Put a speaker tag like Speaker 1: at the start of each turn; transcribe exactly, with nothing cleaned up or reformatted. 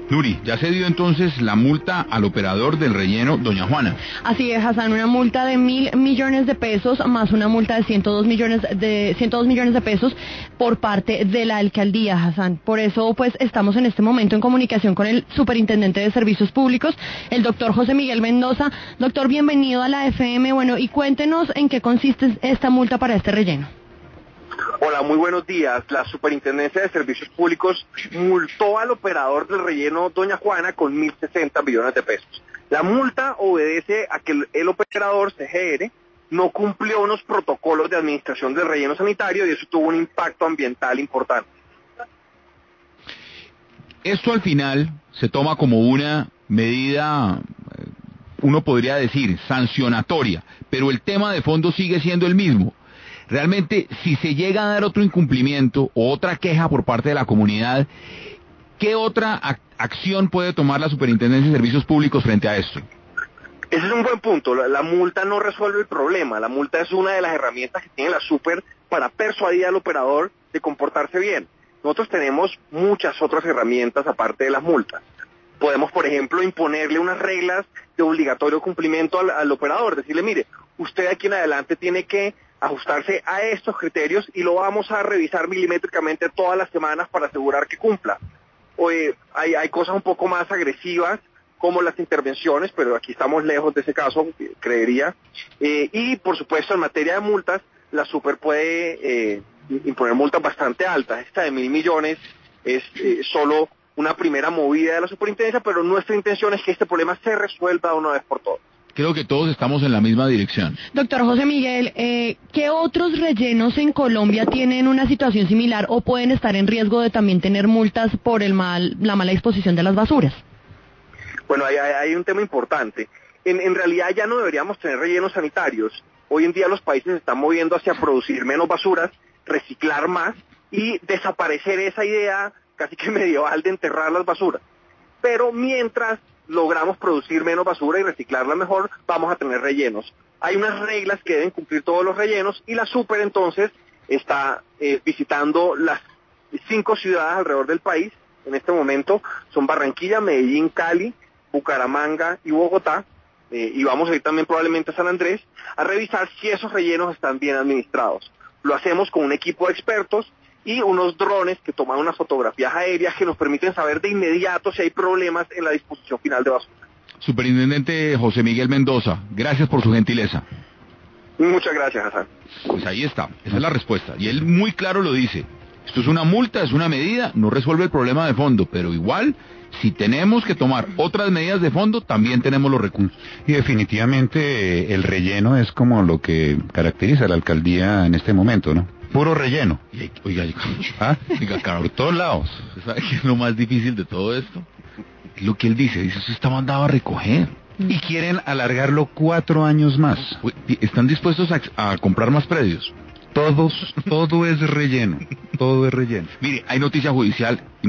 Speaker 1: Nuri, ya se dio entonces la multa al operador del relleno, doña Juana.
Speaker 2: Así es, Hassan, una multa de mil millones de pesos más una multa de ciento dos millones de ciento dos millones de pesos por parte de la alcaldía, Hassan. Por eso, pues, estamos en este momento en comunicación con el superintendente de Servicios Públicos, el doctor José Miguel Mendoza. Doctor, bienvenido a la F M. Bueno, y cuéntenos en qué consiste esta multa para este relleno.
Speaker 3: Hola, muy buenos días. La Superintendencia de Servicios Públicos multó al operador del relleno Doña Juana con mil sesenta millones de pesos. La multa obedece a que el, el operador C G R no cumplió unos protocolos de administración del relleno sanitario y eso tuvo un impacto ambiental importante.
Speaker 1: Esto al final se toma como una medida, uno podría decir, sancionatoria, pero el tema de fondo sigue siendo el mismo. Realmente, si se llega a dar otro incumplimiento o otra queja por parte de la comunidad, ¿qué otra ac- acción puede tomar la Superintendencia de Servicios Públicos frente a esto?
Speaker 3: Ese es un buen punto. La, la multa no resuelve el problema. La multa es una de las herramientas que tiene la Super para persuadir al operador de comportarse bien. Nosotros tenemos muchas otras herramientas aparte de las multas. Podemos, por ejemplo, imponerle unas reglas de obligatorio cumplimiento al, al operador. Decirle, mire, usted aquí en adelante tiene que ajustarse a estos criterios y lo vamos a revisar milimétricamente todas las semanas para asegurar que cumpla. Oye, hay, hay cosas un poco más agresivas como las intervenciones, pero aquí estamos lejos de ese caso, creería. Eh, y por supuesto en materia de multas, la Super puede eh, imponer multas bastante altas. Esta de mil millones es eh, solo una primera movida de la superintendencia, pero nuestra intención es que este problema se resuelva de una vez por todas.
Speaker 1: Creo que todos estamos en la misma dirección.
Speaker 2: Doctor José Miguel, eh, ¿qué otros rellenos en Colombia tienen una situación similar o pueden estar en riesgo de también tener multas por el mal, la mala disposición de las basuras?
Speaker 3: Bueno, hay, hay, hay un tema importante. En, en realidad ya no deberíamos tener rellenos sanitarios. Hoy en día los países se están moviendo hacia producir menos basuras, reciclar más y desaparecer esa idea casi que medieval de enterrar las basuras. Pero mientras logramos producir menos basura y reciclarla mejor, vamos a tener rellenos. Hay unas reglas que deben cumplir todos los rellenos y la Super entonces está eh, visitando las cinco ciudades alrededor del país. En este momento son Barranquilla, Medellín, Cali, Bucaramanga y Bogotá. Eh, y vamos a ir también probablemente a San Andrés a revisar si esos rellenos están bien administrados. Lo hacemos con un equipo de expertos y unos drones que toman unas fotografías aéreas que nos permiten saber de inmediato si hay problemas en la disposición final de basura.
Speaker 1: Superintendente José Miguel Mendoza, gracias por su gentileza.
Speaker 3: Muchas gracias, Hassan.
Speaker 1: Pues ahí está, esa es la respuesta. Y él muy claro lo dice. Esto es una multa, es una medida, no resuelve el problema de fondo, pero igual, si tenemos que tomar otras medidas de fondo, también tenemos los recursos.
Speaker 4: Y definitivamente eh, el relleno es como lo que caracteriza a la alcaldía en este momento, ¿no? Puro relleno.
Speaker 1: Y, oiga,
Speaker 4: ¿Ah?
Speaker 1: oiga, claro,
Speaker 4: Por todos lados.
Speaker 1: ¿sabe qué es lo más difícil de todo esto? Es lo que él dice, dice, eso está mandado a recoger.
Speaker 4: Y quieren alargarlo cuatro años más.
Speaker 1: Uy, ¿están dispuestos a, a comprar más predios?
Speaker 4: Todos, todo es relleno. Todo es relleno.
Speaker 1: Mire, hay noticia judicial.